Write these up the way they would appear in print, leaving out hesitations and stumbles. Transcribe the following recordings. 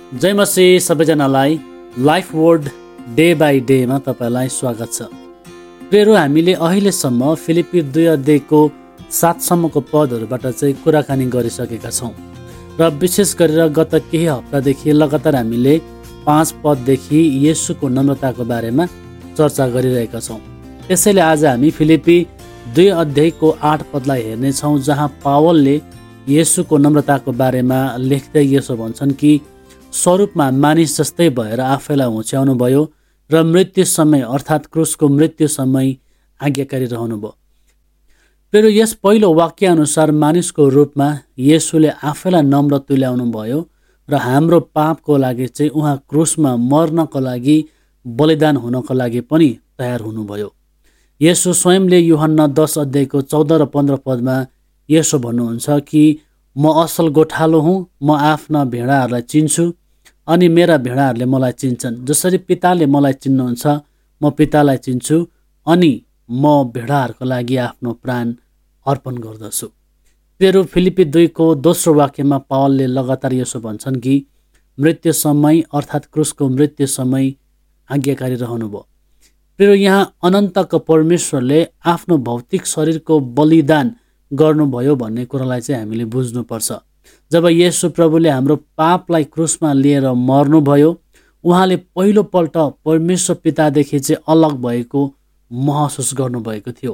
जय मसीह सबैजनालाई life word day by डेमा तपाईँलाई स्वागत छ। प्रियहरू, हामीले अहिलेसम्म फिलिपी 2 अध्यायको 7सम्मको पदहरूबाट चाहिँ कुराकानी गरिसकेका छौँ र विशेष गरेर गत केही हप्तादेखि लगातार हामीले 5 पददेखि येशूको नम्रताको बारेमा चर्चा गरिरहेका छौँ। त्यसैले आज हामी फिलिपी 2 अध्यायको 8 पदलाई हेर्नेछौँ, जहाँ पावलले येशूको नम्रताको बारेमा लेख्दै यसो भन्छन् कि स्वरूपमा मानिस जस्तै भएर आफैलाई हुच्याउनु भयो र मृत्यु समय अर्थात् क्रुसको मृत्यु समय आज्ञाकारी रहनुभयो। फेरि यस पहिलो वाक्य अनुसार मानिसको रूपमा येशूले आफैलाई नम्र तुल्याउनु भयो र हाम्रो पापको लागि चाहिँ उहाँ क्रुसमा मर्नको लागि बलिदान हुनको लागि पनि तयार हुनुभयो। येशू स्वयंले यूहन्ना 10 अध्यायको 14 र 15 पदमा यसो भन्नुहुन्छ कि म असल गोठालो हुँ, म आफ्ना भेडाहरूलाई चिन्छु अनि मेरा भेडाहरूले मलाई चिन्छन्। जसरी पिताले मलाई चिन्नुहुन्छ म पितालाई चिन्छु अनि म भेडाहरूको लागि आफ्नो प्राण अर्पण गर्दछु। फेरि फिलिपी 2 को दोस्रो वाक्यमा पावलले लगातार यसो भन्छन् कि मृत्यु समय अर्थात् क्रुसको मृत्यु समय आज्ञाकारी रहनुभयो। फेरि यहाँ अनन्तको परमेश्वरले आफ्नो भौतिक शरीरको बलिदान गर्नुभयो भन्ने कुरालाई चाहिँ हामीले बुझ्नुपर्छ। जब येशू प्रभुले हाम्रो पापलाई क्रुसमा लिएर मर्नुभयो, उहाँले पहिलोपल्ट परमेश्वर पितादेखि चाहिँ अलग भएको महसुस गर्नुभएको थियो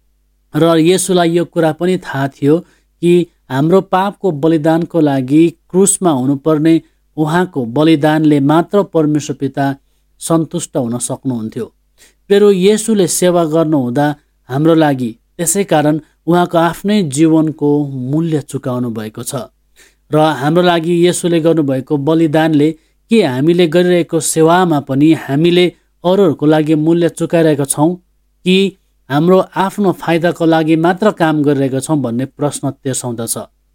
र येशूलाई यो कुरा पनि थाहा थियो कि हाम्रो पापको बलिदानको लागि क्रुसमा हुनुपर्ने उहाँको बलिदानले मात्र परमेश्वर पिता सन्तुष्ट हुन सक्नुहुन्थ्यो। फेरि येशूले सेवा गर्नुहुँदा हाम्रो लागि त्यसै कारण उहाँको आफ्नै जीवनको मूल्य चुकाउनु भएको छ र हाम्रो लागि येशूले गर्नुभएको बलिदानले के हामीले गरिरहेको सेवामा पनि हामीले अरूहरूको लागि मूल्य चुकाइरहेका छौँ कि हाम्रो आफ्नो फाइदाको लागि मात्र काम गरिरहेका छौँ भन्ने प्रश्न तेर्साउँदछ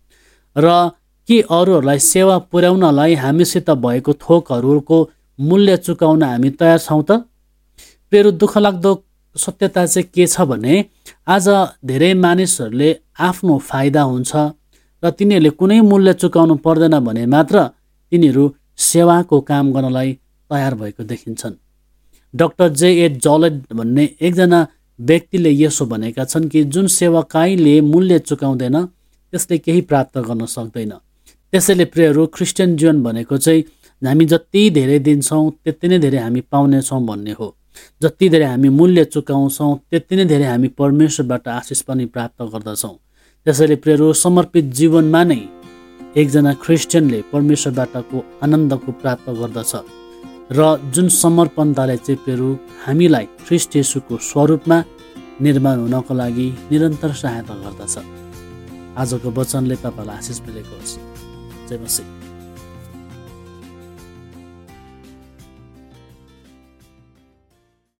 र के अरूहरूलाई सेवा पुर्याउनलाई हामीसित भएको थोकहरूको मूल्य चुकाउन हामी तयार छौँ त? फेरि दुःखलाग्दो सत्यता चाहिँ के छ भने आज धेरै मानिसहरूले आफ्नो फाइदा हुन्छ र तिनीहरूले कुनै मूल्य चुकाउनु पर्दैन भने मात्र तिनीहरू सेवाको काम गर्नलाई तयार भएको देखिन्छन्। Doctor J.A. जलेट भन्ने एकजना व्यक्तिले यसो भनेका छन् कि जुन सेवाकाईले मूल्य चुकाउँदैन त्यसले केही प्राप्त गर्न सक्दैन। त्यसैले प्रियहरू, क्रिस्चियन जीवन भनेको चाहिँ हामी जति धेरै दिन्छौँ त्यति नै धेरै हामी पाउनेछौँ भन्ने हो। जति धेरै हामी मूल्य चुकाउँछौँ त्यति नै धेरै हामी परमेश्वरबाट आशिष पनि प्राप्त गर्दछौँ। त्यसैले प्रियहरू, समर्पित जीवनमा नै एकजना क्रिस्चियनले परमेश्वरबाटको आनन्दको प्राप्त गर्दछ र जुन समर्पणताले चाहिँ प्रियहरू हामीलाई ख्रीष्ट येशूको स्वरूपमा निर्माण हुनको लागि निरन्तर सहायता गर्दछ। आजको वचनले तपाईँलाई आशिष मिलेको होस्। जय मसीह।